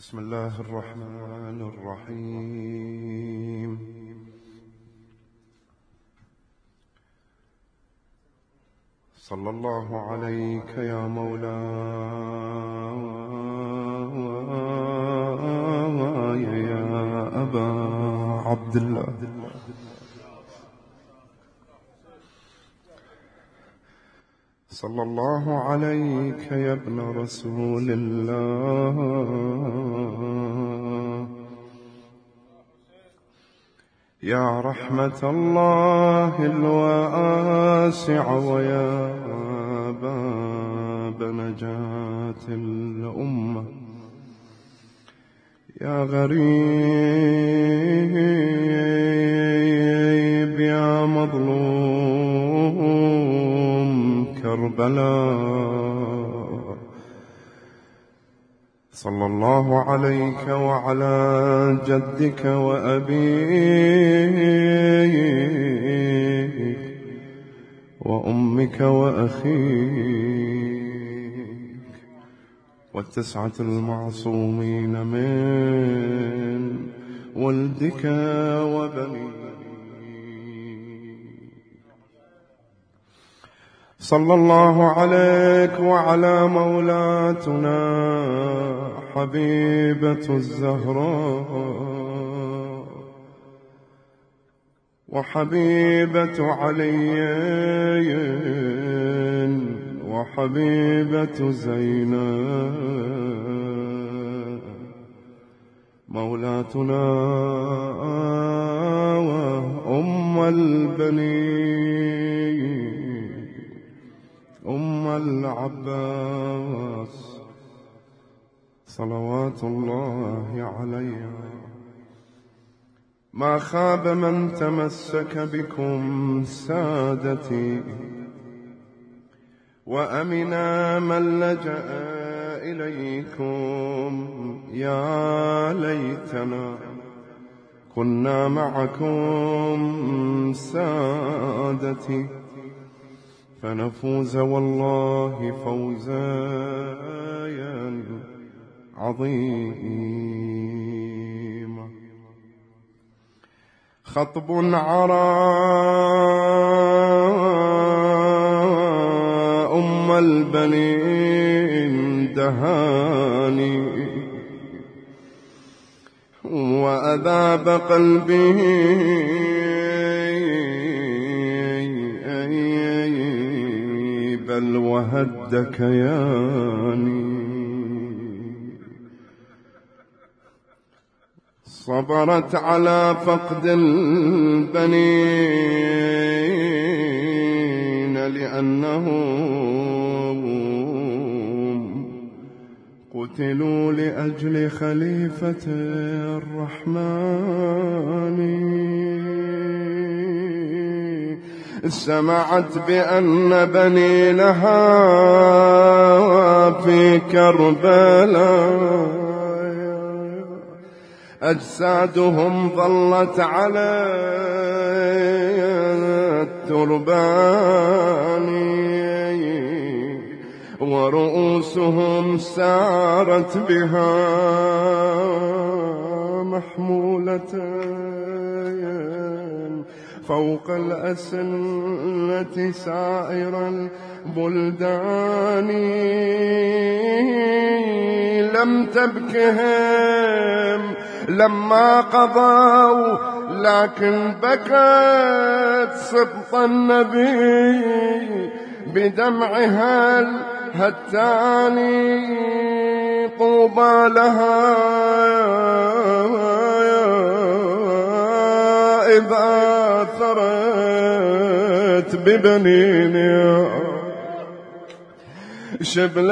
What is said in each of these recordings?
بسم الله الرحمن الرحيم. صلى الله عليك يا مولاي يا أبا عبد الله. صلى الله عليك يا ابن رسول الله، يا رحمة الله الواسعة ويا باب نجاة الأمة، يا غريب يا مظلوم كربلاء. صلى الله عليك وعلى جدك وأبيك وأمك وأخيك والتسعة المعصومين من ولدك وبنيك. صلى الله عليك وعلى مولاتنا حبيبة الزهراء وحبيبة علي وحبيبة زينب، مولاتنا وأم البنين أم العباس صلوات الله عليها. ما خاب من تمسك بكم سادتي، وأمنا من لجأ إليكم. يا ليتنا كنا معكم سادتي، فنفوز والله فوزا عظيما. خطب عرى أم البنين دهاني، وأذاب قلبه بل وهد كياني. صبرت على فقد البنين لأنهم قتلوا لأجل خليفة الرحمن. سمعت بأن بني لها في كربلاء أجسادهم ظلت على التربان، ورؤوسهم سارت بها محمولة فوق الأسنة سائر البلدان. لم تبكهم لما قضوا، لكن بكت سبط النبي بدمعها الهتاني. طوبى لها إذا ثرت ببنينها شبل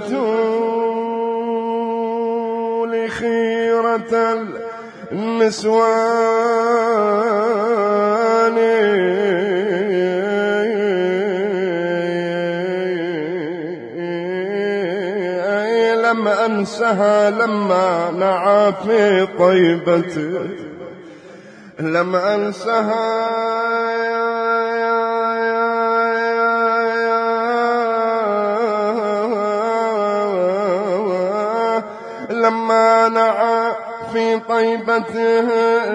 البتول خيرة النسوان. لم أنسها لما نعى في طيبته، لم أنسها لما نعى في طيبته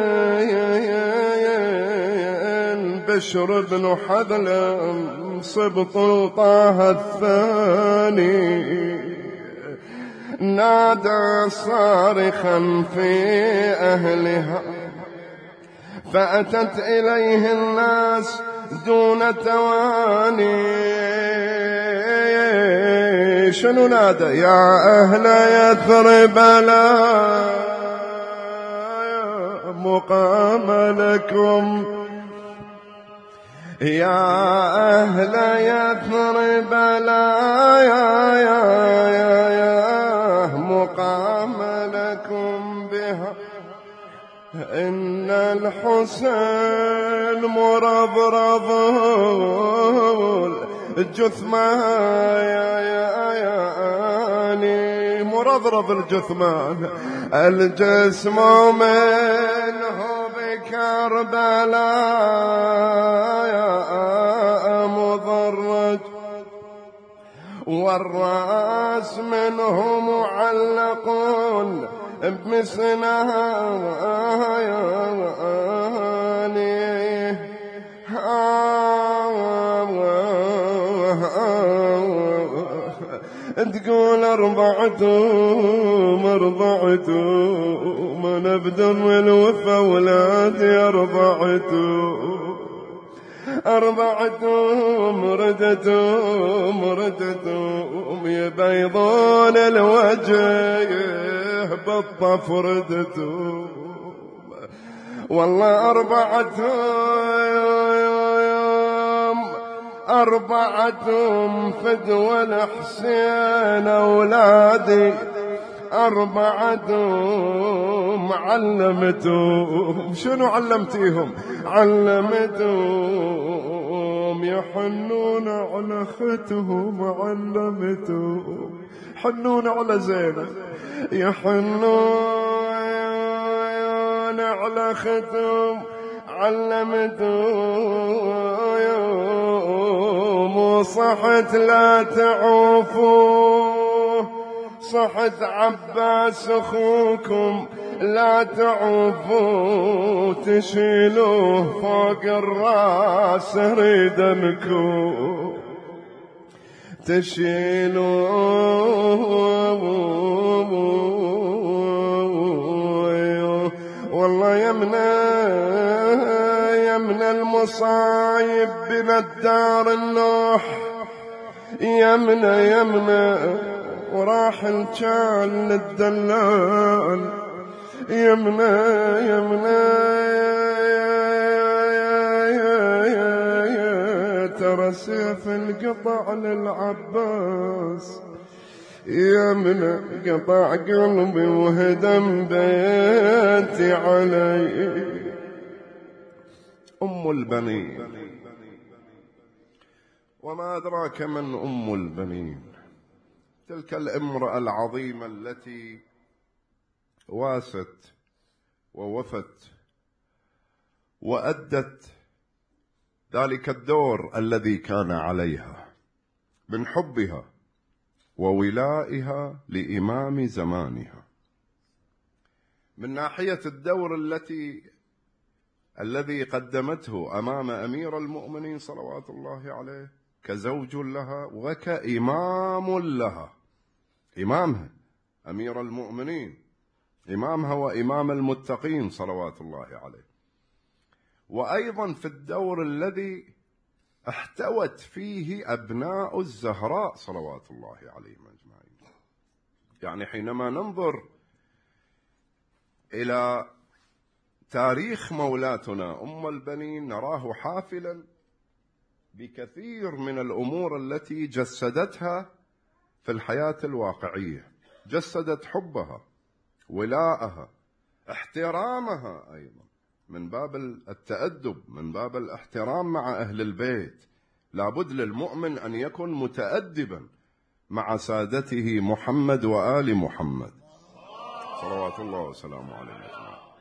بشر بن حذلم سبط طه الثاني نادى صارخا في أهلها فأتت إليه الناس دون تواني. شنو نادى؟ يا أهل يثرب لا مقام لكم، يا أهل يثرب لا يا مقام لكم بها، إن الحسين مرضرض الجثمان مرضرض الجثمان الجسم منه بكربلاء مضرج والرأس منه معلق بمسنان تقول أرضعتهم من أبدر الوفا ولادي أرضعتهم ردتهم يبيضون الوجه بالطف ردتهم والله أربعتهم فدوى الحسين أولادي أربعتهم علمتهم. شنو علمتيهم؟ علمتهم يحنون على ختهم علمتهم حنون على زينب يحنون على ختهم علمتهم وصحت لا تعوفوا صحت عباس أخوكم لا تعوفوا تشيلوه فوق الراس ريدنكم تشيلوه والله يمنى المصايب بنا الدار النوح يمنى وراح الجال للدلال يمنى ترى سيف القطع للعباس يمنى قطع قلبي وهدم بيتي علي. أم البنين وما أدراك من أم البنين؟ تلك الامرأة العظيمة التي واست ووفت وأدت ذلك الدور الذي كان عليها من حبها وولائها لإمام زمانها، من ناحية الدور الذي قدمته أمام أمير المؤمنين صلوات الله عليه كزوج لها وكإمام لها، إمامها أمير المؤمنين، إمامها وإمام المتقين صلوات الله عليه، وأيضا في الدور الذي احتوت فيه أبناء الزهراء صلوات الله عليهم أجمعين. يعني حينما ننظر إلى تاريخ مولاتنا أم البنين نراه حافلا بكثير من الأمور التي جسدتها في الحياة الواقعية، جسدت حبها، ولاءها، احترامها، أيضا من باب التأدب، من باب الاحترام مع أهل البيت. لابد للمؤمن أن يكون متأدبا مع سادته محمد وآل محمد صلوات الله وسلامه عليه.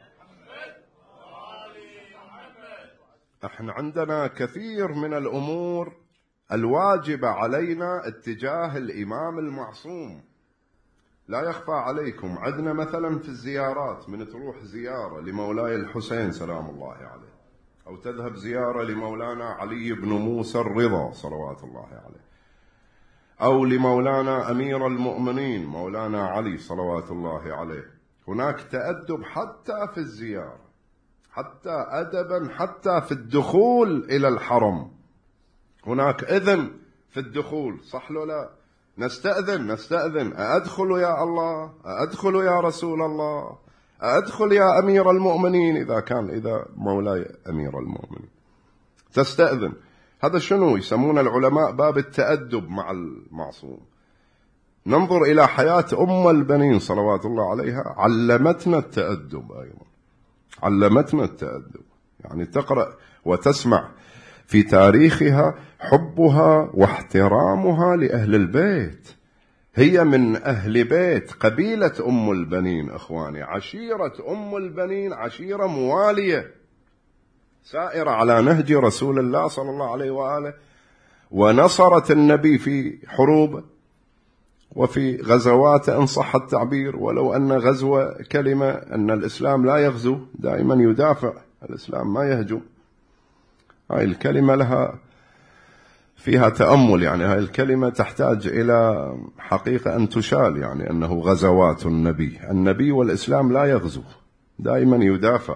احنا عندنا كثير من الأمور الواجبة علينا اتجاه الإمام المعصوم لا يخفى عليكم عندنا مثلا في الزيارات من تروح زيارة لمولاي الحسين سلام الله عليه، أو تذهب زيارة لمولانا علي بن موسى الرضا صلوات الله عليه، أو لمولانا أمير المؤمنين مولانا علي صلوات الله عليه، هناك تأدب حتى في الزيارة، حتى أدبا حتى في الدخول إلى الحرم هناك إذن في الدخول، صح لو لا؟ نستأذن أدخل يا الله، أدخل يا رسول الله، أدخل يا أمير المؤمنين، إذا مولاي أمير المؤمنين تستأذن. هذا شنو يسمون العلماء باب التأدب مع المعصوم. ننظر إلى حياة أم البنين صلوات الله عليها، علمتنا التأدب أيضا، علمتنا التأدب، يعني تقرأ وتسمع في تاريخها حبها واحترامها لأهل البيت. هي من أهل بيت قبيلة أم البنين أخواني، عشيرة أم البنين عشيرة موالية سائرة على نهج رسول الله صلى الله عليه وآله، ونصرت النبي في حروب وفي غزوات إن صح التعبير، ولو أن غزوة كلمة أن الإسلام لا يغزو، دائما يدافع، الإسلام ما يهجم. هاي الكلمة لها فيها تأمل، يعني هاي الكلمة تحتاج إلى حقيقة أن تشال، يعني أنه غزوات النبي والإسلام لا يغزو، دائما يدافع.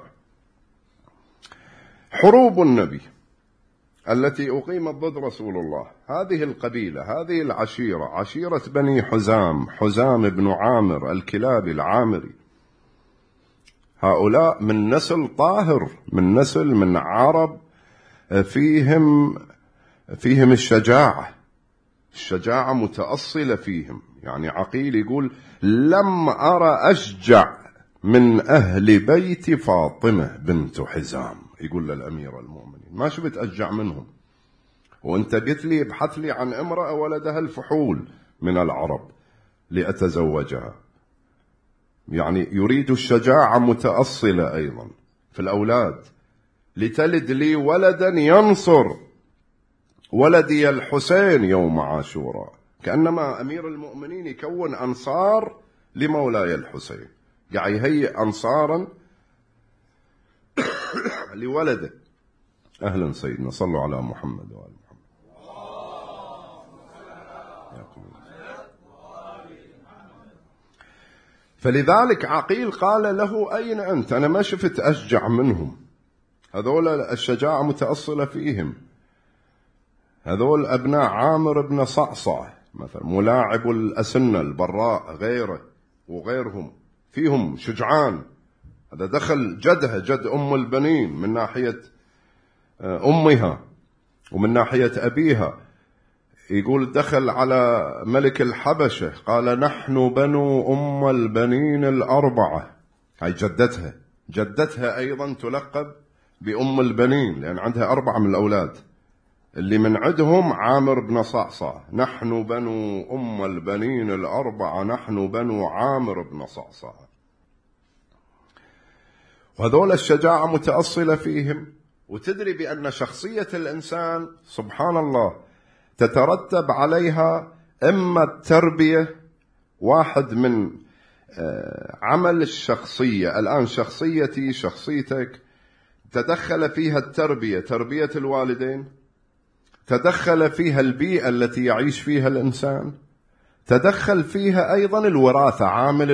حروب النبي التي أقيمت ضد رسول الله، هذه القبيلة، هذه العشيرة، عشيرة بني حزام بن عامر الكلابي العامري، هؤلاء من نسل طاهر، من عرب فيهم الشجاعة متأصلة فيهم. يعني عقيل يقول لم أرى أشجع من أهل بيت فاطمة بنت حزام، يقول للأمير المؤمنين ما شفت أشجع منهم. وأنت قلت لي ابحث لي عن امرأة ولدها الفحول من العرب لأتزوجها، يعني يريد الشجاعة متأصلة أيضا في الأولاد، لتلد لي ولدا ينصر ولدي الحسين يوم عاشوراء، كأنما أمير المؤمنين يكون أنصار لمولاي الحسين، قاعد يهيئ أنصارا لولده. أهلا سيدنا، صلوا على محمد وآل محمد. فلذلك عقيل قال له أين أنت؟ أنا ما شفت أشجع منهم، هذول الشجاعة متأصلة فيهم، هذول أبناء عامر بن صعصع مثلا، ملاعب الأسنة البراء غيره وغيرهم فيهم شجعان. هذا دخل جدها، جد أم البنين، من ناحية أمها ومن ناحية أبيها، يقول دخل على ملك الحبشة قال نحن بنو أم البنين الأربعة. هاي جدتها أيضا تلقب بأم البنين، لأن عندها 4 من الأولاد اللي من عندهم عامر بن صعصع. نحن بنو أم البنين الأربعة، نحن بنو عامر بن صعصع. وهذول الشجاعة متأصلة فيهم. وتدري بأن شخصية الإنسان سبحان الله تترتب عليها إما التربية، واحد من عمل الشخصية. الآن شخصيتي شخصيتك تدخل فيها التربية، تربية الوالدين، تدخل فيها البيئة التي يعيش فيها الإنسان، تدخل فيها أيضا الوراثة، عامل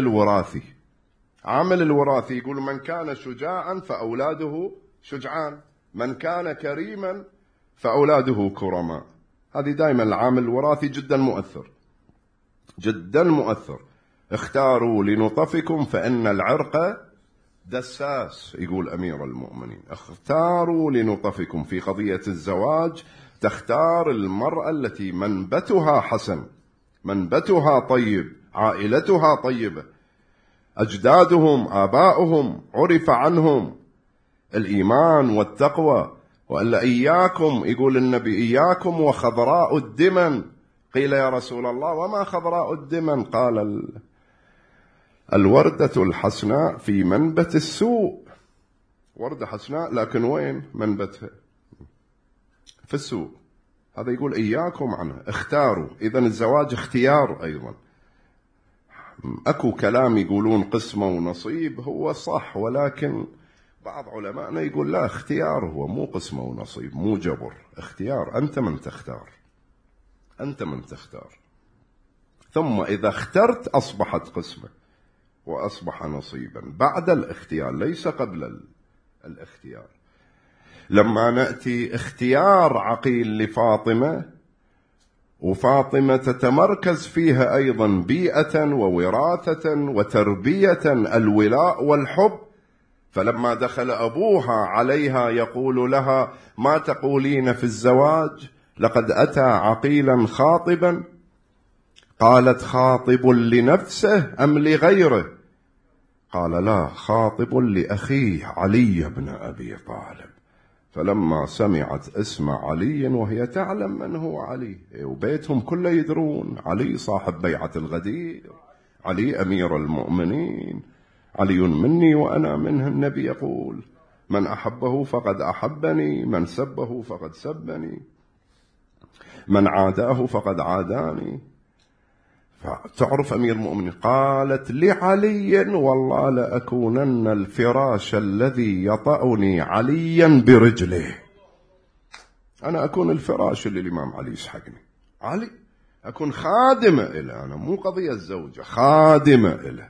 الوراثي يقول من كان شجاعا فأولاده شجعان، من كان كريما فأولاده كرماء. هذه دائما العامل الوراثي جدا مؤثر. اختاروا لنطفكم فإن العرق دساس، يقول أمير المؤمنين اختاروا لنطفكم. في قضية الزواج تختار المرأة التي منبتها حسن، منبتها طيب، عائلتها طيبة، أجدادهم آباؤهم عرف عنهم الإيمان والتقوى. وإلا إياكم، يقول النبي إياكم وخضراء الدمن. قيل يا رسول الله وما خضراء الدمن؟ قال الوردة الحسناء في منبت السوء. وردة حسناء لكن وين منبتها؟ في السوء. هذا يقول إياكم عنه، اختاروا. إذن الزواج اختيار أيضا. أكو كلام يقولون قسمة ونصيب هو صح، ولكن بعض علمائنا يقول لا، اختيار، هو مو قسمة ونصيب، مو جبر، اختيار، أنت من تختار، أنت من تختار. ثم إذا اخترت أصبحت قسمة وأصبح نصيبا بعد الاختيار، ليس قبل الاختيار. لما نأتي اختيار عقيل لفاطمة، وفاطمة تتمركز فيها أيضا بيئة ووراثة وتربية الولاء والحب، فلما دخل أبوها عليها يقول لها ما تقولين في الزواج؟ لقد أتى عقيلا خاطبا. قالت خاطب لنفسه أم لغيره؟ قال لا، خاطب لأخيه علي بن أبي طالب. فلما سمعت اسم علي، وهي تعلم من هو علي، وبيتهم كله يدرون علي صاحب بيعة الغدير، علي أمير المؤمنين، علي مني وأنا منه. النبي يقول من أحبه فقد أحبني، من سبه فقد سبني، من عاداه فقد عاداني. فتعرف أمير المؤمنين قالت لعلي والله لأكونن الفراش الذي يطأني عليا برجله. أنا أكون الفراش اللي الإمام علي يسحقني، علي أكون خادمة إله، أنا مو قضية الزوجة، خادمة إله.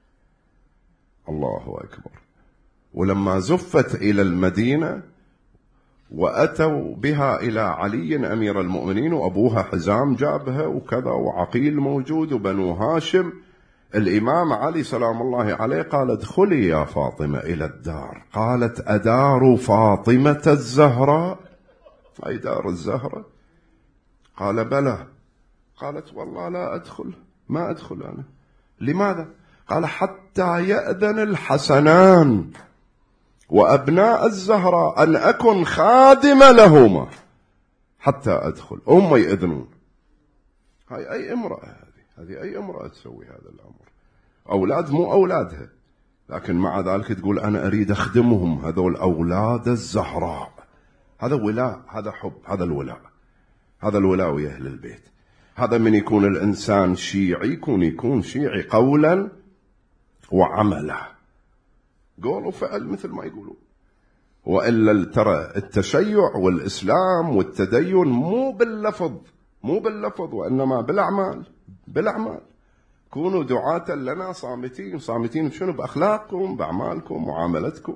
الله أكبر. ولما زفت إلى المدينة وأتوا بها إلى علي أمير المؤمنين، وأبوها حزام جابها وكذا، وعقيل موجود وبنو هاشم، الإمام علي سلام الله عليه قال ادخلي يا فاطمة إلى الدار. قالت أدار فاطمة الزهراء؟ أي دار الزهرة؟ قال بلى. قالت والله لا أدخل، ما أدخل أنا. لماذا؟ قال حتى يأذن الحسنان وأبناء الزهراء أن أكن خادمة لهما حتى أدخل، هم يأذنون. هاي أي امرأة، هذه أي امرأة تسوي هذا الأمر؟ أولاد مو أولادها، لكن مع ذلك تقول أنا أريد أخدمهم، هذول أولاد الزهراء. هذا ولاء، هذا حب، هذا الولاء، هذا الولاء ويا أهل البيت. هذا من يكون الإنسان شيعي يكون شيعي قولا وعملا، قول وفعل مثل ما يقولون. وإلا ترى التشيع والإسلام والتدين مو باللفظ وإنما بالأعمال. بالأعمال. كونوا دعاة لنا صامتين شنو؟ بأخلاقكم، بأعمالكم، معاملتكم.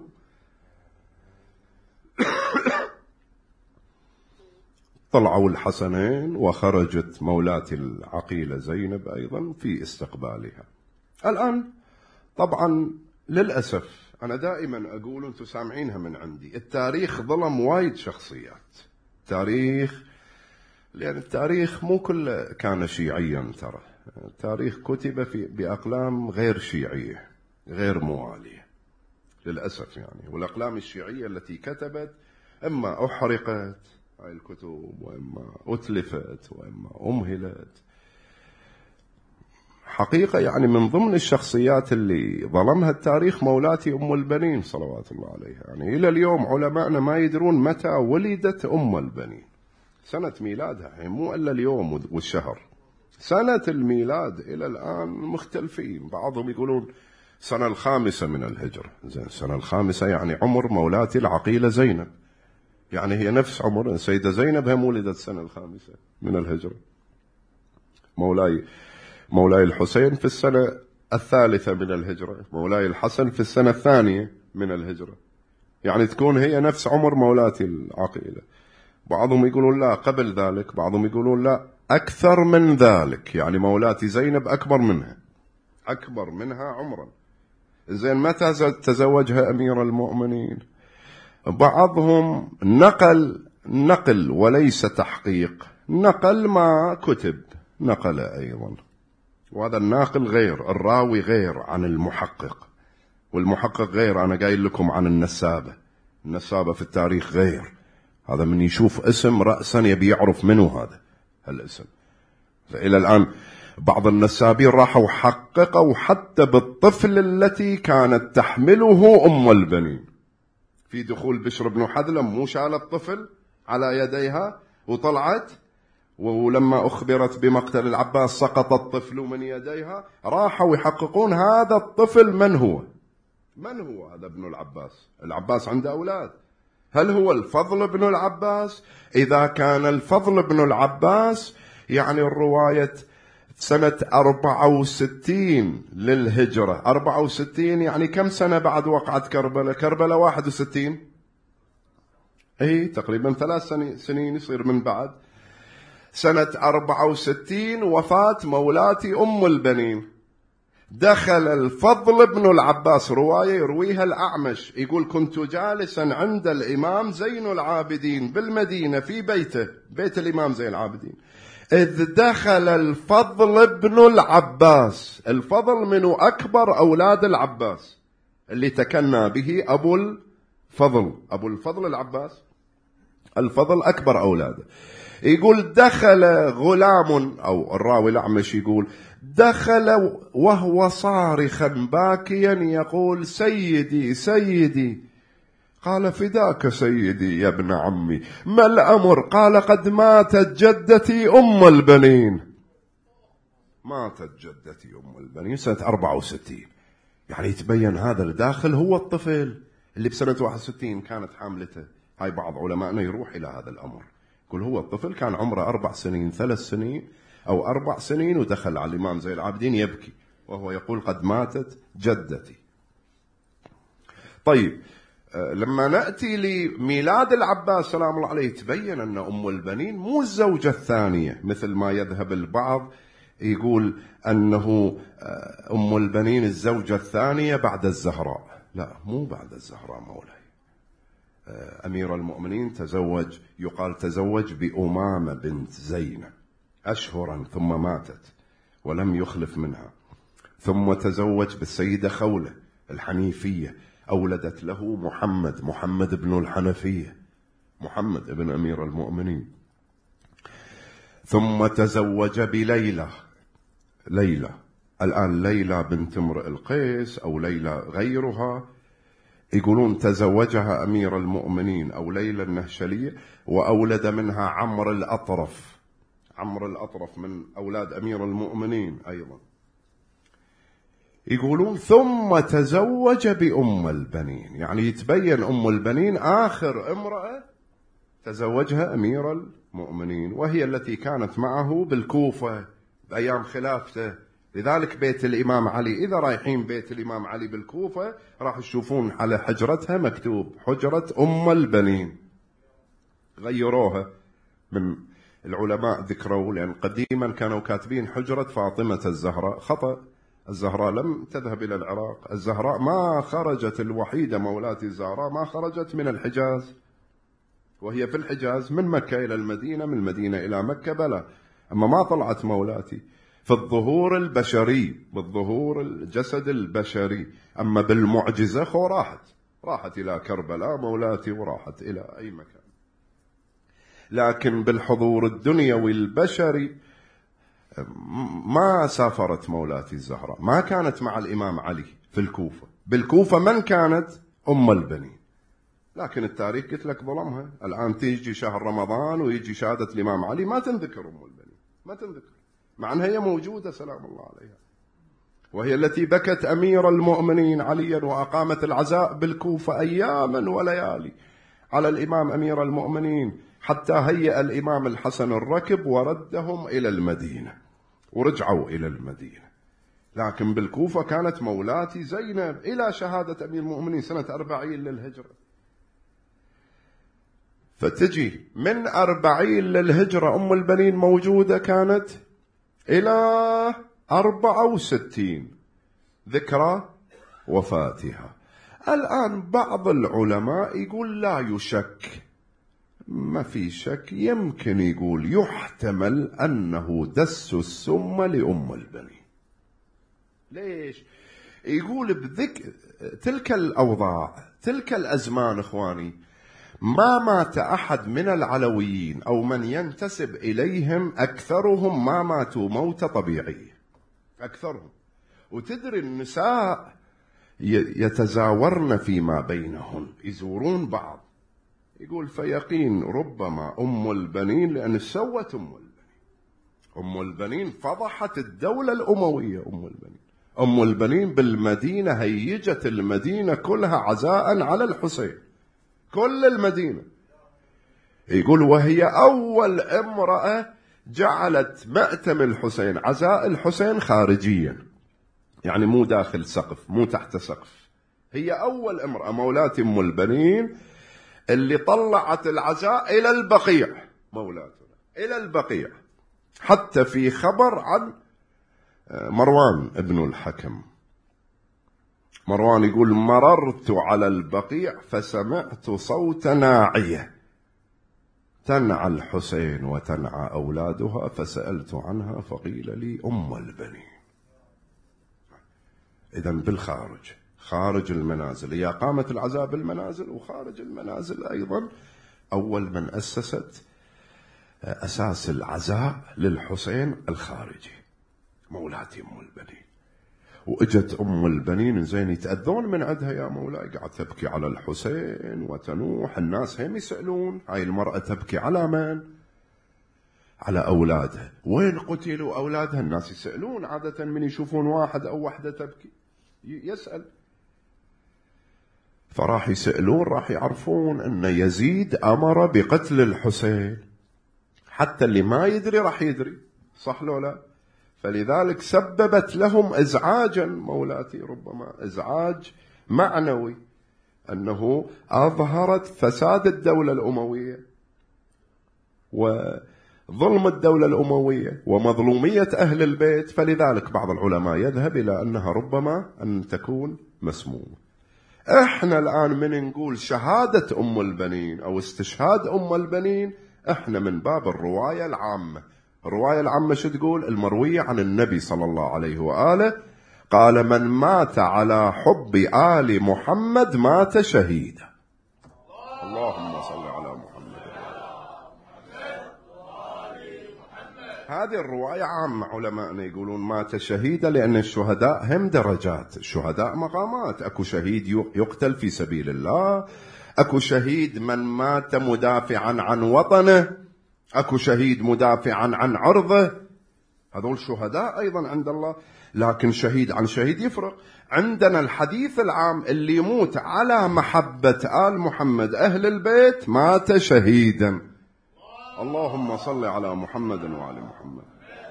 طلعوا الحسنين وخرجت مولاتي العقيلة زينب أيضا في استقبالها. الآن طبعا للأسف أنا دائما أقول، أنتم سامعينها من عندي، التاريخ ظلم وايد شخصيات. تاريخ، لأن التاريخ مو كله كان شيعيا، ترى التاريخ كتب بأقلام غير شيعية غير موالية للأسف يعني. والأقلام الشيعية التي كتبت إما أحرقت هاي الكتب، وإما أتلفت، وإما أمهلت. حقيقة يعني من ضمن الشخصيات اللي ظلمها التاريخ مولاتي أم البنين صلوات الله عليها. يعني إلى اليوم علماءنا ما يدرون متى ولدت أم البنين، سنة ميلادها، يعني مو إلا اليوم والشهر، سنة الميلاد إلى الآن مختلفين. بعضهم يقولون سنة 5 من الهجرة. زين، سنة 5 يعني عمر مولاتي العقيلة زينب، يعني هي نفس عمر السيدة زينب، هي ولدت سنة 5 من الهجرة. مولاي الحسين في السنة 3 من الهجرة، مولاي الحسن في السنة 2 من الهجرة، يعني تكون هي نفس عمر مولاتي العقيلة. بعضهم يقولون لا قبل ذلك، بعضهم يقولون لا أكثر من ذلك، يعني مولاتي زينب أكبر منها عمرا. زين، متى تزوجها أمير المؤمنين؟ بعضهم نقل وليس تحقيق، نقل ما كتب، نقل أيضا، وهذا الناقل غير، الراوي غير عن المحقق، والمحقق غير. أنا قايل لكم عن النسابة في التاريخ غير. هذا من يشوف اسم رأسا يبي يعرف منه هذا الاسم. فإلى الآن بعض النسابين راحوا حققوا حتى بالطفل التي كانت تحمله أم البنين في دخول بشر بن حذلم، مو شال الطفل على يديها وطلعت ولما أخبرت بمقتل العباس سقط الطفل من يديها، راحوا يحققون هذا الطفل من هو هذا ابن العباس. العباس عنده أولاد، هل هو الفضل بن العباس؟ إذا كان الفضل بن العباس يعني الرواية سنة 64 للهجرة، 64 يعني كم سنة بعد وقعة كربلاء؟ كربلاء 61، تقريبا 3 سنين يصير من بعد. سنة 64 وفاة مولاتي أم البنين، دخل الفضل بن العباس، رواية يرويها الأعمش يقول: كنت جالسا عند الإمام زين العابدين بالمدينة في بيته، بيت الإمام زين العابدين، إذ دخل الفضل بن العباس. الفضل من أكبر أولاد العباس اللي تكنى به أبو الفضل العباس، الفضل أكبر أولاده. يقول: دخل غلام، أو الراوي الأعمش يقول: دخل وهو صارخا باكيا يقول: سيدي سيدي. قال: فداك سيدي يا ابن عمي، ما الأمر؟ قال: قد ماتت جدتي أم البنين. ماتت جدتي أم البنين سنة 64. يعني يتبين هذا الداخل هو الطفل اللي بسنة 61 كانت حاملته. هاي بعض علمائنا يروح إلى هذا الأمر، يقول هو الطفل كان عمره 4 سنين 3 سنين أو 4 سنين ودخل على الإمام زين العابدين يبكي وهو يقول: قد ماتت جدتي. طيب، لما نأتي لميلاد العباس سلام الله عليه تبين أن أم البنين مو الزوجة الثانية مثل ما يذهب البعض، يقول أنه أم البنين الزوجة الثانية بعد الزهراء. لا، مو بعد الزهراء مولاي. أمير المؤمنين تزوج، يقال تزوج بأمامة بنت زينب أشهرا ثم ماتت ولم يخلف منها، ثم تزوج بالسيدة خولة الحنيفية، أولدت له محمد بن الحنفية، محمد بن أمير المؤمنين. ثم تزوج بليلى، الآن ليلى بنت امرئ القيس أو ليلى غيرها، يقولون تزوجها أمير المؤمنين أو ليلى النهشلية، وأولد منها عمرو الأطرف من أولاد أمير المؤمنين أيضا. يقولون ثم تزوج بأم البنين، يعني يتبين أم البنين آخر امرأة تزوجها أمير المؤمنين، وهي التي كانت معه بالكوفة بأيام خلافته. لذلك بيت الإمام علي، إذا رايحين بيت الإمام علي بالكوفة راح تشوفون على حجرتها مكتوب حجرة أم البنين. غيروها من العلماء، ذكروا لأن قديما كانوا كاتبين حجرة فاطمة الزهراء، خطأ. الزهراء لم تذهب إلى العراق، الزهراء ما خرجت، الوحيدة مولاتي الزهراء ما خرجت من الحجاز، وهي في الحجاز من مكة إلى المدينة، من المدينة إلى مكة بلى، أما ما طلعت مولاتي في الظهور البشري، بالظهور الجسد البشري، أما بالمعجزة راحت إلى كربلاء مولاتي وراحت إلى أي مكان، لكن بالحضور الدنيوي البشري ما سافرت مولاتي الزهراء، ما كانت مع الإمام علي في الكوفة. بالكوفة من كانت؟ أم البنين. لكن التاريخ قلت لك ظلمها. الآن تيجي شهر رمضان ويجي شهادة الإمام علي ما تنذكر أم البنين، ما تنذكر، مع أنها هي موجودة سلام الله عليها، وهي التي بكت أمير المؤمنين عليا وأقامت العزاء بالكوفة أياما وليالي على الإمام أمير المؤمنين، حتى هيأ الإمام الحسن الركب وردهم إلى المدينة ورجعوا إلى المدينة. لكن بالكوفة كانت مولاتي زينب إلى شهادة أمير المؤمنين سنة 40 للهجرة. فتجي من 40 للهجرة أم البنين موجودة كانت إلى 64 ذكرى وفاتها. الآن بعض العلماء يقول لا يشك، ما في شك، يمكن يقول يحتمل أنه دس السم لأم البنين. ليش؟ يقول تلك الأوضاع، تلك الأزمان إخواني، ما مات أحد من العلويين أو من ينتسب إليهم، أكثرهم ما ماتوا موتة طبيعية، أكثرهم. وتدري النساء يتزاورن فيما بينهن، يزورون بعض. يقول فيقين ربما أم البنين، لأن سوت أم البنين، أم البنين فضحت الدولة الأموية. أم البنين بالمدينة هيجت المدينة كلها عزاء على الحسين، كل المدينة. يقول وهي أول امرأة جعلت مأتم الحسين، عزاء الحسين خارجيا، يعني مو داخل سقف، مو تحت سقف. هي أول امرأة مولاتي أم البنين اللي طلعت العزاء إلى البقيع، مولاتنا إلى البقيع. حتى في خبر عن مروان ابن الحكم، مروان يقول مررت على البقيع فسمعت صوت ناعية تنعى الحسين وتنعى أولادها، فسألت عنها فقيل لي أم البنين. إذن بالخارج، خارج المنازل، هي قامت العزاء بالمنازل وخارج المنازل أيضا. أول من أسست أساس العزاء للحسين الخارجي مولاتي أم البنين. وإجت أم البنين زين يتأذون من عندها، يا مولاي قاعد تبكي على الحسين وتنوح. الناس هم يسألون هاي المرأة تبكي على من؟ على أولادها. وين قتلوا أولادها؟ الناس يسألون عادة من يشوفون واحد أو واحدة تبكي يسأل، فراح يسألون راح يعرفون أن يزيد أمر بقتل الحسين. حتى اللي ما يدري راح يدري، صح لو لا؟ فلذلك سببت لهم إزعاجا مولاتي، ربما إزعاج معنوي، أنه أظهرت فساد الدولة الأموية وظلم الدولة الأموية ومظلومية أهل البيت. فلذلك بعض العلماء يذهب إلى أنها ربما أن تكون مسمومة. إحنا الآن من نقول شهادة أم البنين أو استشهاد أم البنين، إحنا من باب الرواية العامة. الرواية العامة شو تقول؟ المروية عن النبي صلى الله عليه وآله قال من مات على حب آل محمد مات شهيدا. اللهم صل على محمد. هذه الرواية عامة، علماءنا يقولون مات شهيدا لأن الشهداء هم درجات، الشهداء مقامات. أكو شهيد يقتل في سبيل الله، أكو شهيد من مات مدافعا عن وطنه، أكو شهيد مدافعا عن عرضه، هذول شهداء أيضا عند الله. لكن شهيد عن شهيد يفرق. عندنا الحديث العام اللي يموت على محبة آل محمد أهل البيت مات شهيدا. اللهم صل على محمد وعلى محمد.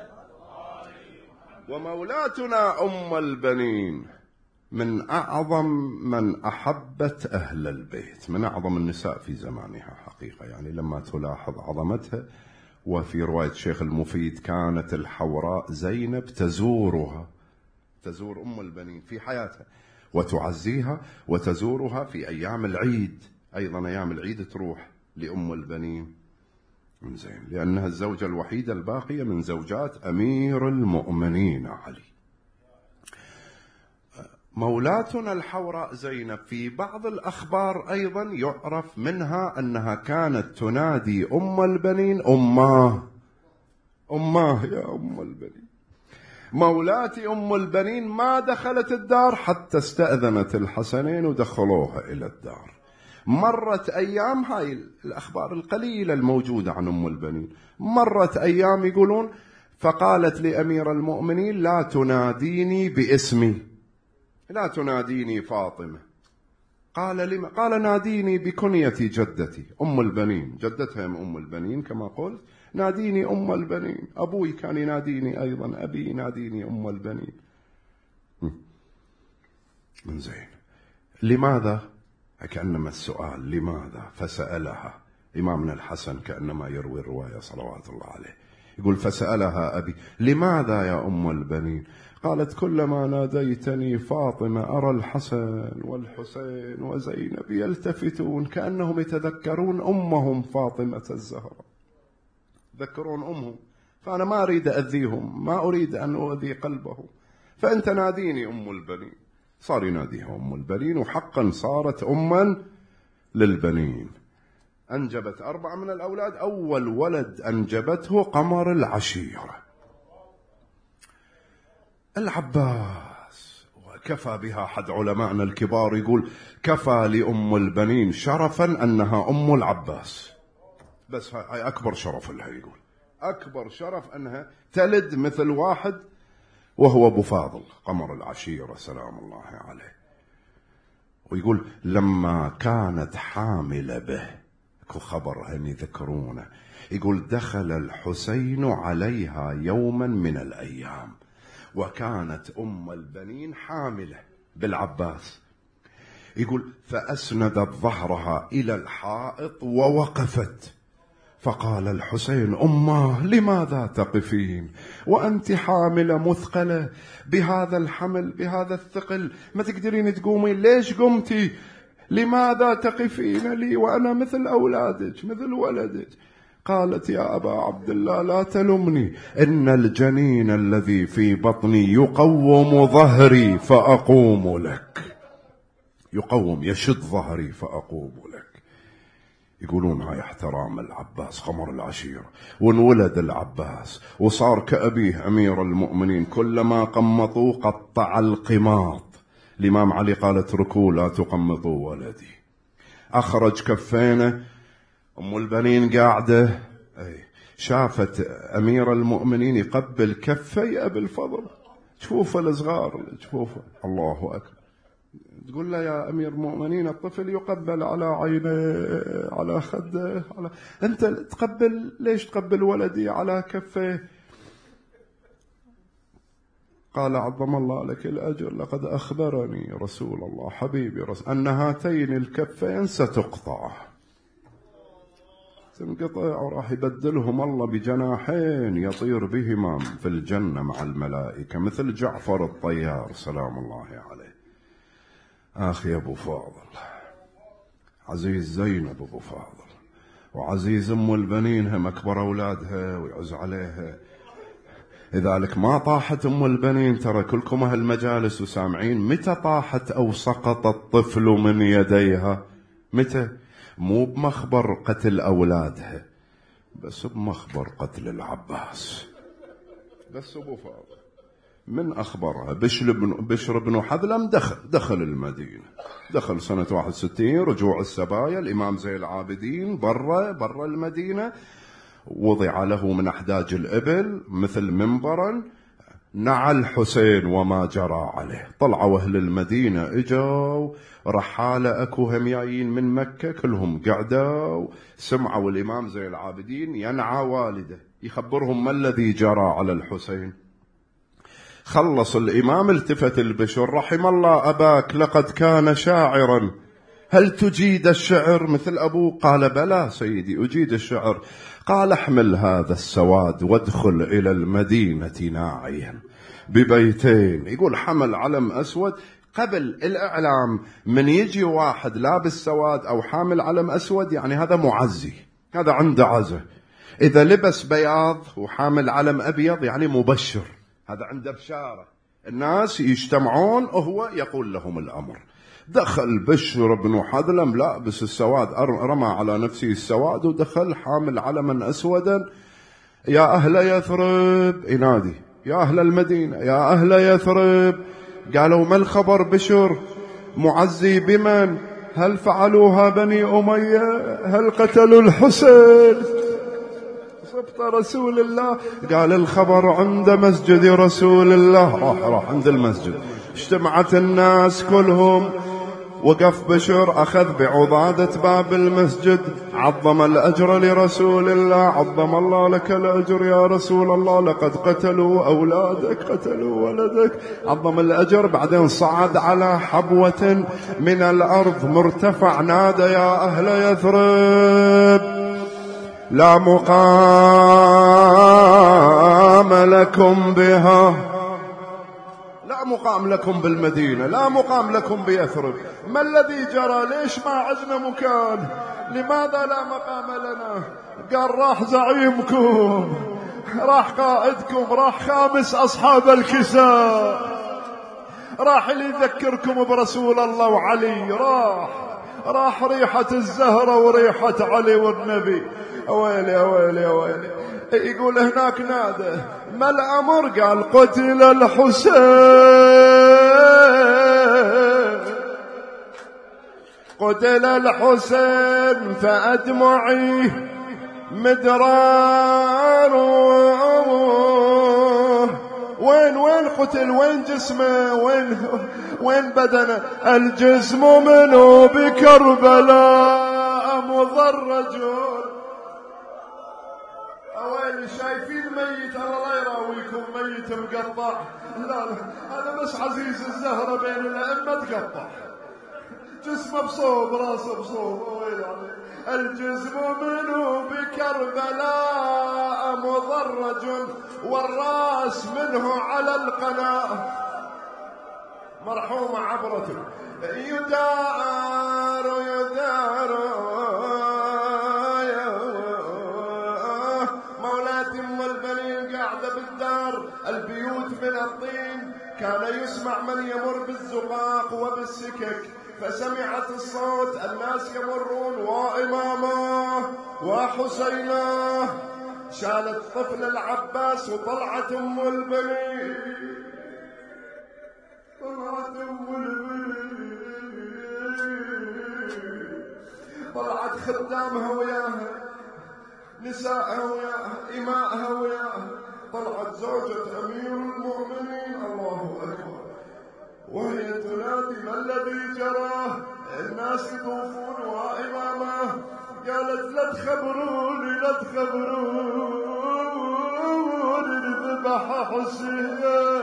ومولاتنا أم البنين من أعظم من أحبت أهل البيت، من أعظم النساء في زمانها حقيقة، يعني لما تلاحظ عظمتها. وفي رواية الشيخ المفيد كانت الحوراء زينب تزورها، تزور أم البنين في حياتها وتعزيها وتزورها في أيام العيد أيضا. أيام العيد تروح لأم البنين زين، لأنها الزوجة الوحيدة الباقية من زوجات أمير المؤمنين علي. مولاتنا الحوراء زينب في بعض الأخبار أيضا يعرف منها أنها كانت تنادي أم البنين أماه، أماه يا أم البنين. مولاتي أم البنين ما دخلت الدار حتى استأذنت الحسنين ودخلوها إلى الدار. مرت أيام، هاي الأخبار القليلة الموجودة عن أم البنين، مرت أيام يقولون فقالت لأمير المؤمنين لا تناديني باسمي، لا تناديني فاطمة. قال لما؟ قال ناديني بكنيتي جدتي أم البنين، جدتها أم البنين كما قلت، ناديني أم البنين. أبوي كان يناديني أيضا، أبي يناديني أم البنين. من زين، لماذا؟ كأنما السؤال لماذا، فسألها إمامنا الحسن كأنما يروي الرواية صلوات الله عليه، يقول فسألها أبي لماذا يا أم البنين؟ قالت كلما ناديتني فاطمة أرى الحسن والحسين وزينب يلتفتون كأنهم يتذكرون أمهم فاطمة الزهراء، يذكرون أمهم، فأنا ما أريد أذيهم، ما أريد أن أؤذي قلبهم، فأنت ناديني أم البنين. صار يناديها أم البنين، وحقا صارت أما للبنين. أنجبت 4 من الأولاد. أول ولد أنجبته قمر العشيرة العباس، وكفى بها حد علماءنا الكبار يقول كفى لأم البنين شرفا أنها أم العباس، بس هاي أكبر شرف لها، يقول أكبر شرف أنها تلد مثل واحد وهو أبو فاضل قمر العشيرة سلام الله عليه. ويقول لما كانت حاملة به، اكو خبر هم يذكرونه، يقول دخل الحسين عليها يوما من الأيام وكانت أم البنين حاملة بالعباس. يقول فأسندت ظهرها إلى الحائط ووقفت، فقال الحسين أماه لماذا تقفين وأنت حاملة مثقلة بهذا الحمل بهذا الثقل، ما تقدرين تقومين، ليش قمتي؟ لماذا تقفين لي وأنا مثل أولادك مثل ولدك؟ قالت يا أبا عبد الله لا تلمني، إن الجنين الذي في بطني يقوم ظهري فأقوم لك، يقوم يشد ظهري فأقوم لك. يقولون هاي احترام العباس قمر العشيرة، وانولد العباس وصار كأبيه أمير المؤمنين، كلما قمطوا قطع القماط. الإمام علي قال اتركوا لا تقمطوا ولدي. أخرج كفينه، أم البنين قاعدة شافت أمير المؤمنين يقبل كفي أبي الفضل، شوف الصغار شوف الله أكبر، تقول له يا أمير المؤمنين الطفل يقبل على عينه على خده أنت تقبل، ليش تقبل ولدي على كفيه؟ قال عظم الله لك الأجر لقد أخبرني رسول الله حبيبي رسول أن هاتين الكفين ستقطع، تنقطع وراح يبدلهم الله بجناحين يطير بهما في الجنة مع الملائكة مثل جعفر الطيار سلام الله عليه. أخي أبو فاضل، عزيز زينب أبو فاضل، وعزيز أم البنين هم أكبر أولادها ويعز عليها، لذلك ما طاحت أم البنين. ترى كلكم أهل المجالس وسامعين، متى طاحت أو سقط الطفل من يديها؟ متى؟ مو بمخبر قتل أولادها، بس بمخبر قتل العباس. بس أبو فاضل من أخبرها بشر بن حذلم دخل المدينة، دخل سنة 61 رجوع السبايا، الإمام زين العابدين برا المدينة، وضع له من أحداج الإبل مثل منبرا، نعى الحسين وما جرى عليه. طلعوا أهل المدينة إجوا رحالة أكو هم جايين من مكة كلهم قعدوا سمعوا الإمام زين العابدين ينعى والده يخبرهم ما الذي جرى على الحسين. خلص الإمام التفت البشر رحم الله أباك لقد كان شاعرا، هل تجيد الشعر مثل أبوه؟ قال بلى سيدي أجيد الشعر. قال احمل هذا السواد وادخل إلى المدينة ناعيا ببيتين. يقول حمل علم أسود. قبل الإعلام من يجي واحد لابس سواد أو حامل علم أسود يعني هذا معزي، هذا عنده عزة. إذا لبس بياض وحامل علم أبيض يعني مبشر، هذا عنده بشارة، الناس يجتمعون وهو يقول لهم الأمر. دخل بشر بن حذلم لابس السواد، رمى على نفسه السواد ودخل حامل علما أسودا. يا أهل يثرب، ينادي يا أهل المدينة يا أهل يثرب. قالوا ما الخبر بشر؟ معزي بمن؟ هل فعلوها بني أمية؟ هل قتلوا الحسين؟ صبت رسول الله. قال الخبر عند مسجد رسول الله. راح عند المسجد، اجتمعت الناس كلهم، وقف بشر أخذ بعضادة باب المسجد، عظم الأجر لرسول الله، عظم الله لك الأجر يا رسول الله، لقد قتلوا أولادك قتلوا ولدك، عظم الأجر. بعدين صعد على حبوة من الأرض مرتفع نادى يا أهل يثرب لا مقام لكم بها، لا مقام لكم بالمدينة، لا مقام لكم بيثرب. ما الذي جرى؟ ليش ما عندنا مكان؟ لماذا لا مقام لنا؟ قال راح زعيمكم، راح قائدكم، راح خامس أصحاب الكساء، راح اللي يذكركم برسول الله وعلي، راح ريحة الزهرة وريحة علي والنبي. أويلي أويلي أويلي. يقول هناك نادى ما الأمر؟ قال قتل الحسين، قتل الحسين فأدمعي مدرار. وين قتل؟ وين جسمه؟ وين بدنه؟ الجسم منه بكربلاء مضرج. اويلي شايفين ميت؟ الله لا يراويكم ميت مقطع. لا هذا بس عزيز الزهرة بين الأئمة تقطع، جسمه بصوب راسه بصوب. اويلي عليه. الجسم منه بكربلاء مضرج والراس منه على القناة مرحومة عبرته. يدار مولاتي ام البنين قاعدة بالدار، البيوت من الطين، كان يسمع من يمر بالزقاق وبالسكك، فسمعت الصوت، الناس يمرون وإمامه وحسينه. شالت طفل العباس وطلعت أم البنين، طلعت أم البنين، طلعت خدامها وياها، نسائها وياها، إمائها وياها، طلعت زوجة أمير المؤمنين. الله أكبر. وهي تنادي: ما الذي جراه؟ الناس يطوفون وإمامه. قالت: لا تخبروني، لا تخبروني، ذبح حسين.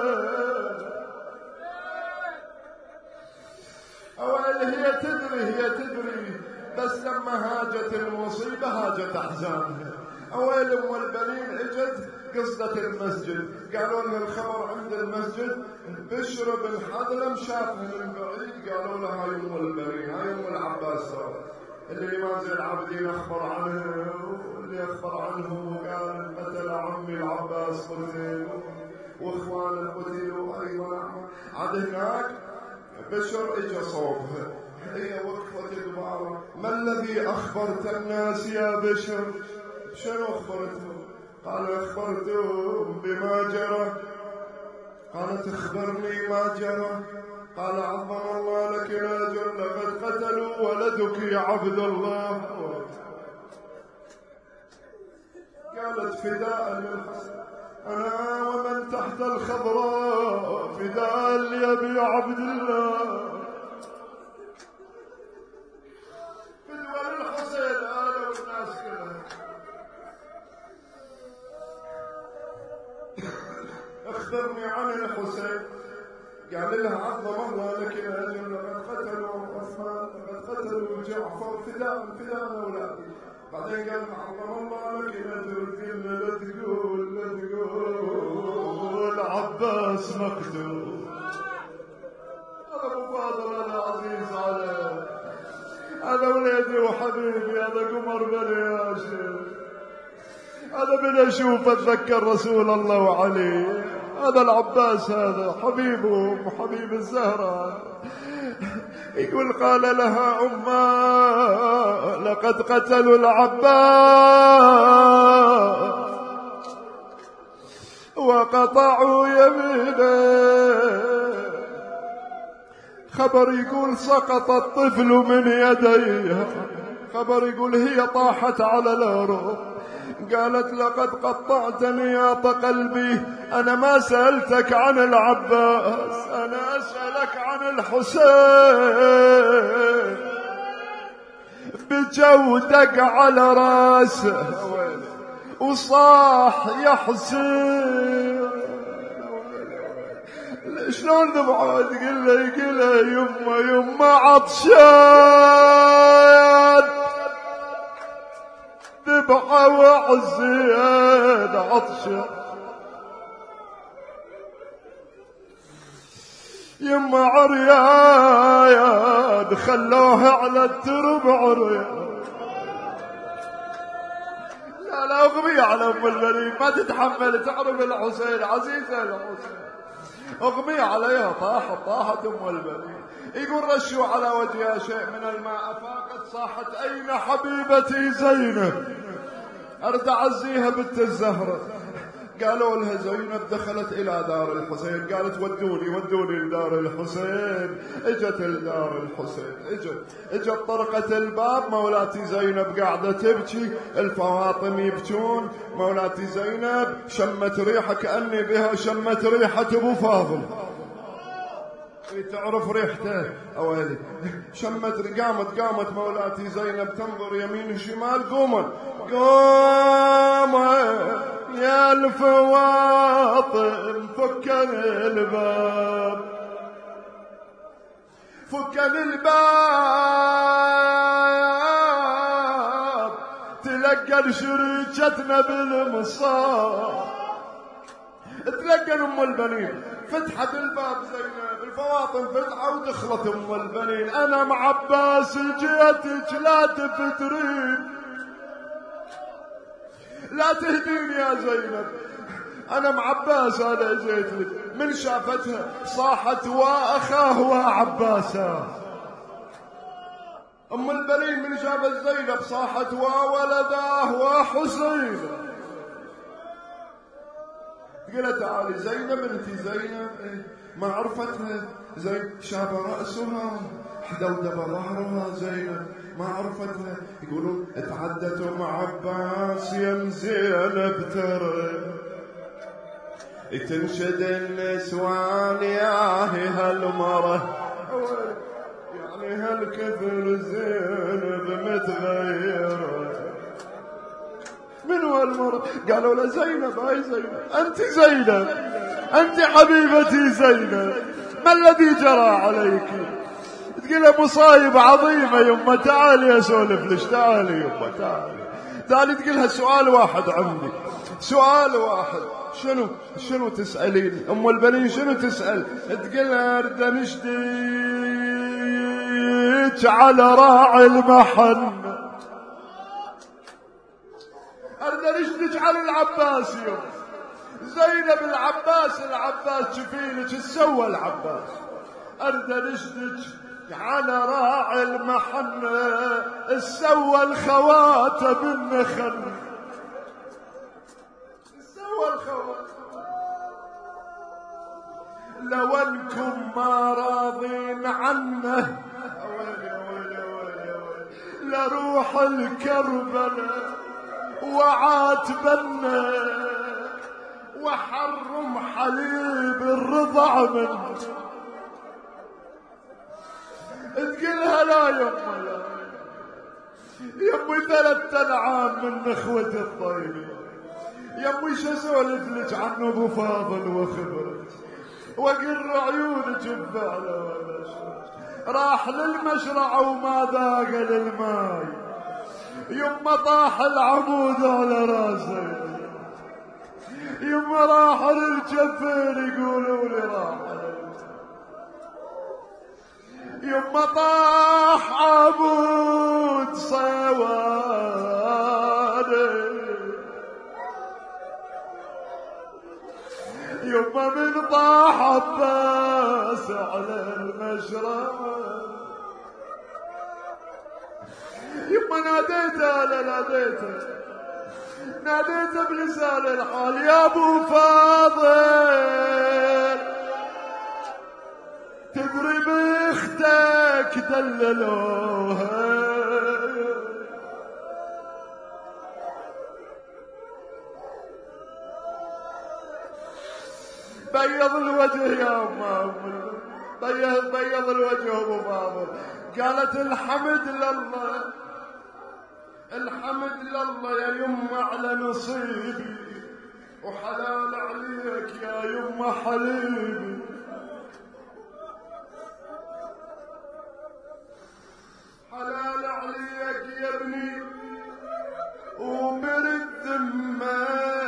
أولا هي تدري بس لما هاجت المصيبة هاجت أحزانها. أويل أم البنين اجت قصدت المسجد، قالوا لها الخبر عند المسجد. بشر بن حضلم شافها من بعيد، قالوا لها: هاي أم البنين، هاي أم العباس اللي ما زال العابدين أخبر عنه، واللي أخبر عنه قال: قتل عمي العباس قتل، وإخوانه قتلوا أيضا. عاد هناك بشر اجى صوبها، هي وقفت البارة: ما الذي أخبرت الناس يا بشر؟ شنو أخبرتهم؟ قال: أخبرتهم بما جرى. قالت: اخبرني ما جرى. قال: عظم الله لك الأجر، لقد قتلوا ولدك يا عبد الله. قالت: فداء للحسن، أنا ومن تحت الخضراء فداء لأبي عبد الله، فدوى للحسين أنا والناس كلها. اخبرني عن الحسين. قال لها: عظم الله لك الأجر، لقد قتلوا عثمان، لقد قتلوا جعفر، فداء أولادي. بعدين قال: عظم الله لك الأجر، قلنا لا تقول عباس مقتول. هذا مفاضل، هذا عزيز عليه، هذا وليدي وحبيبي، هذا قمر بني هاشم، هذا من أشوف أتذكر رسول الله وعلي. هذا العباس، هذا حبيبهم وحبيب الزهرة. يقول: قال لها أمه: لقد قتلوا العباس وقطعوا يمينه. خبر يقول: سقط الطفل من يديها. خبر يقول: هي طاحت على الأرض. قالت: لقد قطعتني يا قلبي، أنا ما سألتك عن العباس، أنا أسألك عن الحسين. بجودك على راسه وصاح: يا حسين. شلون ذبحوا؟ تقول له: يما عطشان، ذبحة وعزيان عطشان. يما عريان، خلوها على الترب عريان. لا أغمي على أم البنين، ما تتحمل تعرف الحسين، عزيزة الحسين، أغمي عليها. طاحت أم البنين. يقول: رشوا على وجهها شيء من الماء، أفاقت صاحت: أين حبيبتي زينب؟ أرد أعزيها بنت الزهرة. قالوا لها زينب دخلت إلى دار الحسين، قالت ودوني لدار الحسين. اجت لدار الحسين، اجت طرقت الباب، مولاتي زينب قاعدة تبكي، الفواطم يبكون. مولاتي زينب شمت ريحة كأني بها شمت ريحة أبو فاضل، تعرف ريحته أويلي. قامت مولاتي زينب تنظر يمين وشمال. قومت يا الفواطم فكن الباب، تلقى شريكتنا بالمصاب، تلقى أم البنين. فتحت الباب زينب، الفواطم فتحة ودخلت أم البنين. أنا مع عباس جيتك لا تفترين، لا تهدين يا زينب، أنا مع عباس أنا جيت لك. من شافتها صاحت وأخاه وعباسا. أم البنين من شافت زينب صاحت وولداه وحسين. قلت تعالي زينب، انت زينب؟ ما عرفتها. زينب شاب رأسها حدودب ظهرها، زينب ما عرفتها. يقولون اتعدت مع عباس يم زينب ترى، تنشد النسوان ياهي هالمرة، يعني هالكثر زينب متغيرة. من هالمرة؟ قالوا له زينب، هاي زينب، أنت زينب، أنت حبيبتي زينب، ما الذي جرى عليك؟ تقول مصايب عظيمة يمه، تعالي أسولف لش، تعالي يمه تعالي. تقولها سؤال واحد عندي، سؤال واحد. شنو تسألين؟ أم البنين شنو تسأل؟ تقولها أريد نشديك على راعي المحن، أريد نشديك على العباس يوم. زينب العباس شفيلك السوى العباس، أريد نشديك على راعي المحن، السوى الخواتم النخل، السوى الخواتم. لو انكم ما راضين عنه لروح الكربلاء وعاتبنا وحرم حليب الرضع منه. تقلها لا يمه، لا يمي 3 أنعام من اخوتي الطيبين. يمي شو اسولف لك عنه ابو فاضل وخبرت، وقر عيونك بفعله ولا شيء. راح للمشرع وما ذاق للماي، يما طاح العمود على راسه، يما راح للجفير يقولوا لي راح، يما طاح عمود صواني، يما من طاح عباس على المشرب. يما ناديته بلسان الحال، يا ابو فاضل تدري باختك دللوها، بيض الوجه يا أم، بيض الوجه أبو فاضل. قالت الحمد لله، الحمد لله يا يمه على نصيبي، وحلال عليك يا يمه حليبي. حلال عليك يا ابني وبرد ذمه،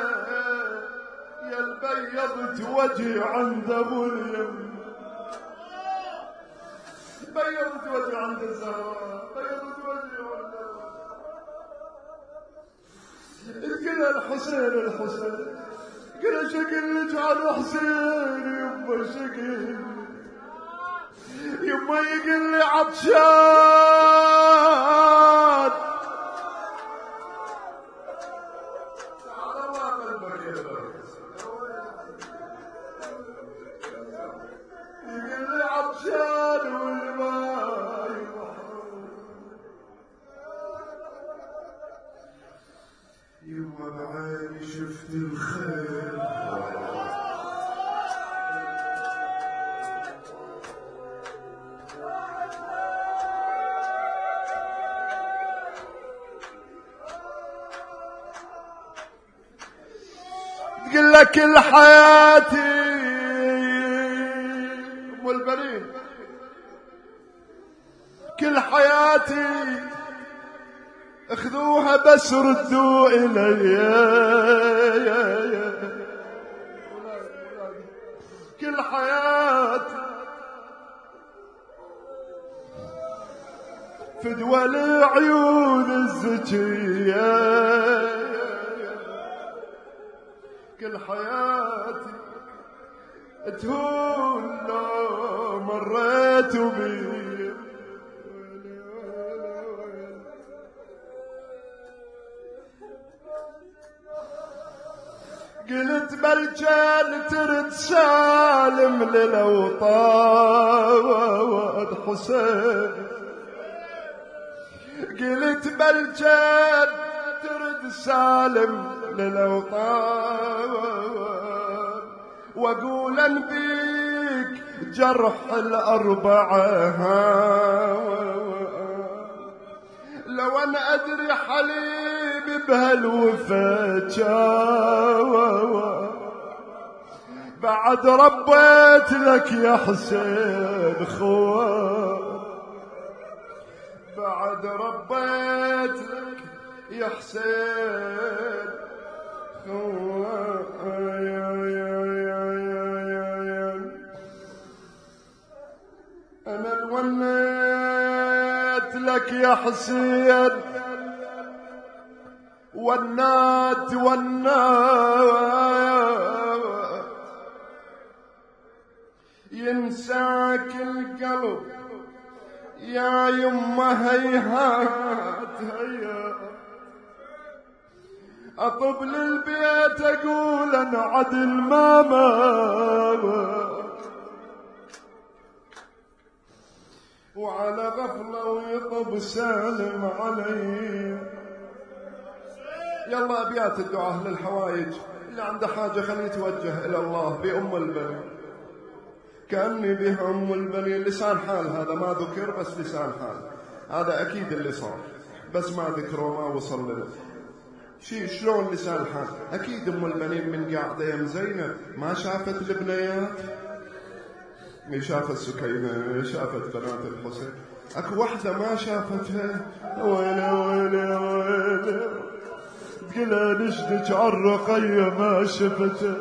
يا البيضت وجهي عند ابو اليم، بيضت وجهي عند الزهراء، بيضت وجهي عند قل الحسين، قل شكل لك على حسين يما، شكل يما يقل لي عطشان. تعال ما قلبك يا بارك، يما بعيني شفت الخير تقول لك كل حياتي ام البنين كل حياتي اخذوها بس ردوا الي كل حياتي فدوى العيون الزكية كل حياتي تهون لو مريت بي قلت برجال ترد سالم للأوطان حسين قلت برجال ترد سالم للأوطان وأقول بيك جرح الأربعة لو أنا أدري حليبي بهالوفا بعد ربيت لك يا حسين خوان بعد ربيت لك يا حسين أنا الونيت لك يا حسين ونات ينساك القلب يا يمه هيهات هيا أطب للبيت أقول أنا عدل ماما وعلى غفلة ويطب سالم علي يلا أبيات الدعاء للحوايج اللي عنده حاجة خليه يتوجه إلى الله بأم البنين كأني بها أم البنين لسان حال هذا ما ذكر بس لسان حال هذا أكيد اللي صار بس ما ذكره ما وصل له شلون لسان حال أكيد أم البنين من قاعدة يم زينب ما شافت البنيات شافت سكينة شافت بنات الحسين أكو واحدة ما شافتها ويلي تقلها نشدك عالرقية ما شفتها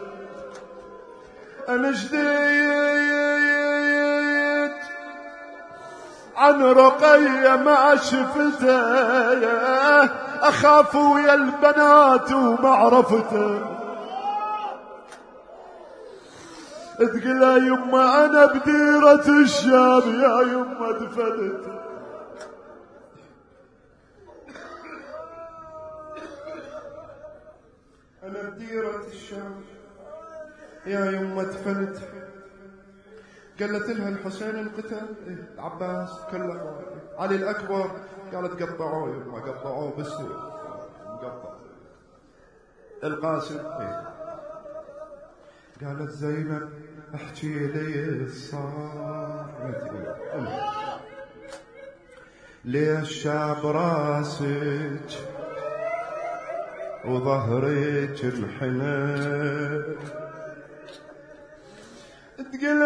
أنا جديت عن رقية ما شفتها أخاف ويا البنات وما عرفتها تقلها يما أنا بديرة الشام يا يما دفنت أنا بديرة الشام يا يما دفنت قالت لها الحسين انقتل العباس كله علي الأكبر قالت قطعوه يما قطعوه بالسيف مقطع القاسم قالت زينب احكي لي الصار ليش شاب راسك وظهرك انحنى تقول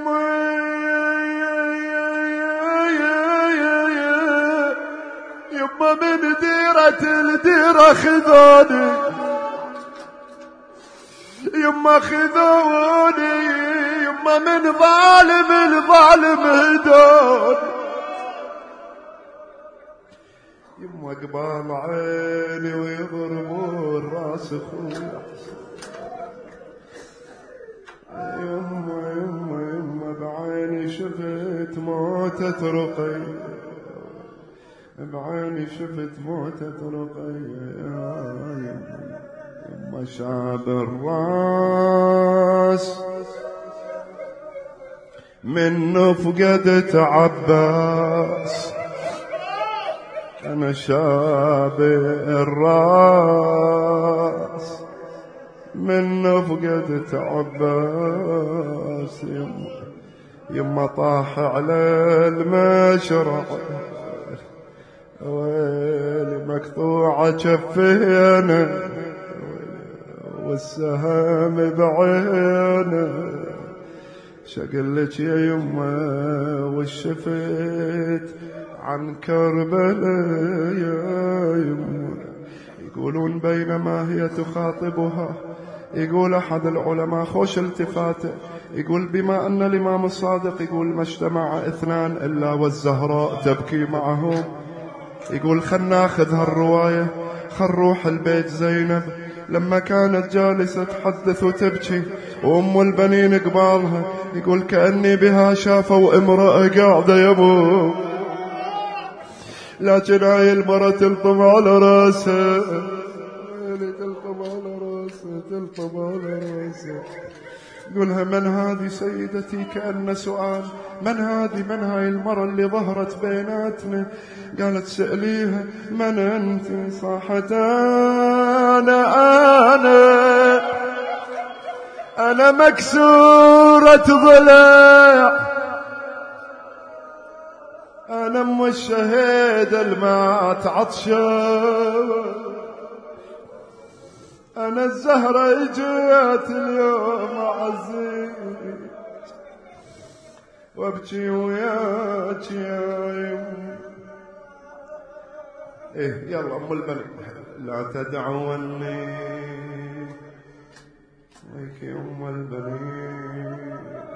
يما من ديرة الديرة خذوني يما خذوني يما من ظالم الظالم هدون يما قبال عيني ويضربوا الراس اخويا يما بعيني شفت موتة رقية بعيني شفت موتة رقية يما شاب الراس من فقدت عباس أنا شاب الراس من نفقدت عباس يما طاح على المشرع ويلي مقطوعة جفينا والسهام بعينه شقلك يا يما والشفيت عن كربلاء يا يما. يقولون بينما هي تخاطبها يقول أحد العلماء خوش التفاته يقول بما أن الإمام الصادق يقول ما اجتمع اثنان إلا والزهراء تبكي معهم. يقول خل ناخذ هالرواية خل نروح البيت زينب لما كانت جالسة تحدث وتبكي وأم البنين قبالها يقول كأني بها شافوا امرأة قاعدة يمو لكن هاي المرأة تلطم على راسها تلطم على راسها تلطم على راسها. يقولها من هذه سيدتي كأن سؤال من هاي المرأة اللي ظهرت بيناتنا. قالت سأليها من أنت صاحت أنا مكسورة ضلع أنا أم الشهيد المات عطشان أنا الزهرة اجت اليوم عزيز وابكي وياك يا يم. يلا أم البني لا تدعوني ويك يا أم البني.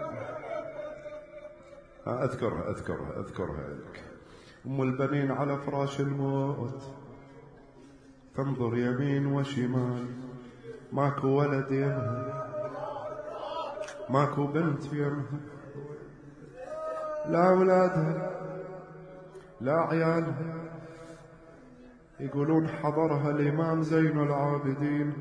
أذكرها لك. أم البنين على فراش الموت تنظر يمين وشمال ماكو ولد يمها ماكو بنت يمها لا أولادها لا عيالها. يقولون حضرها الإمام زين العابدين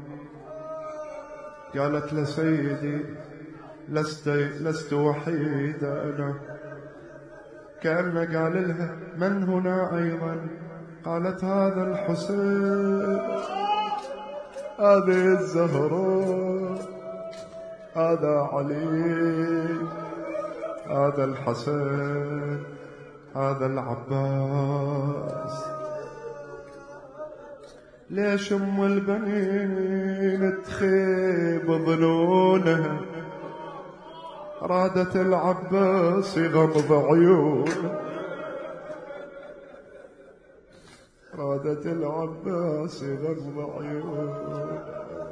قالت لسيدي لست وحيدة أنا. كأن قال لها من هنا أيضا؟ قالت هذا الحسين هذه الزهراء هذا علي هذا الحسن هذا العباس. ليش أم البنين تخيب ظنونها رادت العباس يغمض عيونه رادت العباس يغمض عيونه.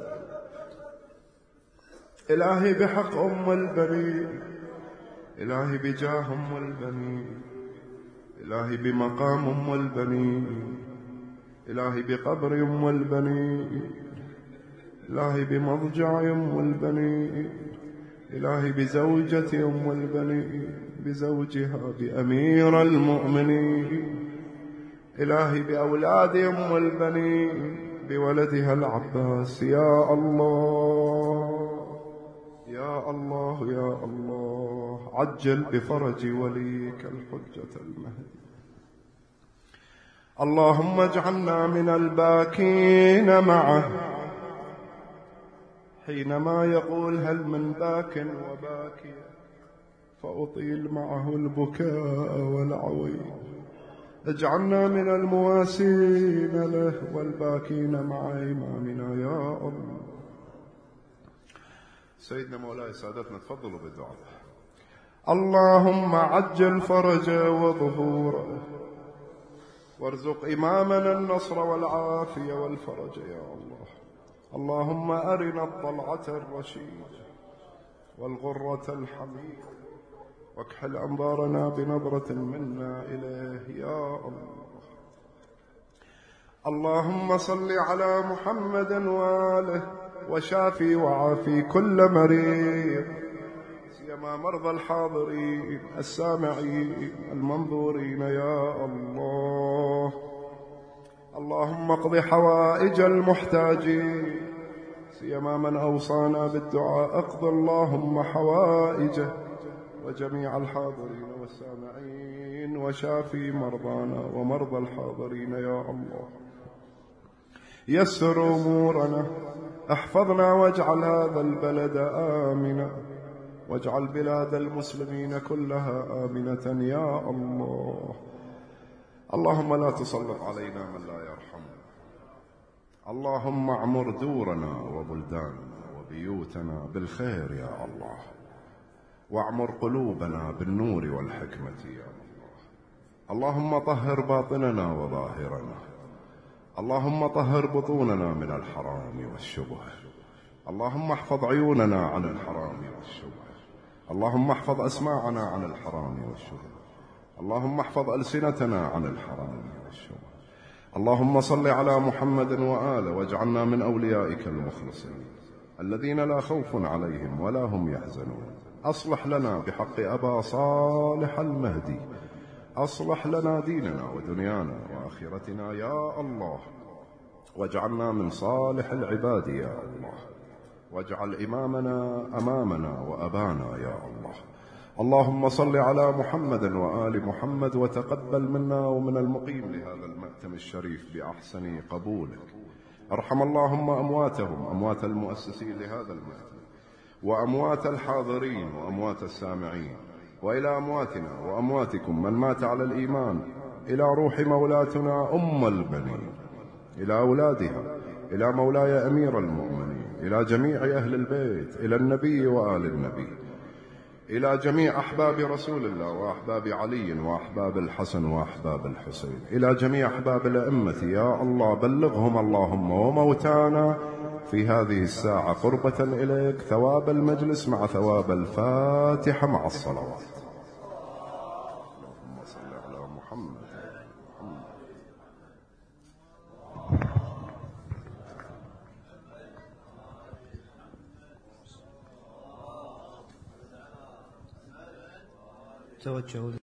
إلهي بحق أم البنين إلهي بجاه أم البنين إلهي بمقام أم البنين إلهي بقبر أم البنين إلهي بمضجع أم البنين إلهي بزوجة أم البنين بزوجها بأمير المؤمنين إلهي بأولاد أم البنين بولدها العباس. يا الله يا الله يا الله عجل بفرج وليك الحجة المهدي. اللهم اجعلنا من الباكين معه حينما يقول هل من باك وباكي فأطيل معه البكاء والعويل. اجعلنا من المواسين له والباكين مع إمامنا يا الله. سيدنا مولاي سادتنا تفضلوا بالدعاء. اللهم عجل فرجه وظهوره وارزق إمامنا النصر والعافية والفرج يا الله. اللهم أرنا الطلعة الرشيدة والغرة الحميدة واكحل أنظارنا بنظرة منا إليه يا الله. اللهم صل على محمد وآله وشافي وعافي كل مريض سيما مرضى الحاضرين السامعين المنظورين يا الله. اللهم اقض حوائج المحتاجين سيما من أوصانا بالدعاء. اقض اللهم حوائجه وجميع الحاضرين والسامعين وشافي مرضانا ومرضى الحاضرين يا الله. يسر أمورنا احفظنا واجعل هذا البلد آمنا، واجعل بلاد المسلمين كلها آمنة يا الله. اللهم لا تسلط علينا من لا يرحمنا. اللهم اعمر دورنا وبلداننا وبيوتنا بالخير يا الله، واعمر قلوبنا بالنور والحكمة يا الله. اللهم طهر باطننا وظاهرنا، اللهم طهر بطوننا من الحرام والشبه، اللهم احفظ عيوننا عن الحرام والشبه، اللهم احفظ أسماعنا عن الحرام والشبه، اللهم احفظ ألسنتنا عن الحرام والشبه. اللهم صل على محمد وآله، واجعلنا من أوليائك المخلصين الذين لا خوف عليهم ولا هم يحزنون. أصلح لنا بحق أبا صالح المهدي، أصلح لنا ديننا ودنيانا وآخرتنا يا الله، واجعلنا من صالح العباد يا الله، واجعل إمامنا أمامنا وأبانا يا الله. اللهم صل على محمد وآل محمد، وتقبل منا ومن المقيم لهذا المأتم الشريف بأحسن قبولك. ارحم اللهم أمواتهم، أموات المؤسسين لهذا المأتم، وأموات الحاضرين وأموات السامعين، وإلى أمواتنا وأمواتكم من مات على الإيمان، إلى روح مولاتنا أم البنين، إلى أولادها، إلى مولاي أمير المؤمنين، إلى جميع أهل البيت، إلى النبي وآل النبي، إلى جميع أحباب رسول الله وأحباب علي وأحباب الحسن وأحباب الحسين، إلى جميع أحباب الأئمة يا الله. بلغهم اللهم وموتانا في هذه الساعة قربة إليك ثواب المجلس مع ثواب الفاتحة مع الصلوات. اللهم صل على محمد. توجهوا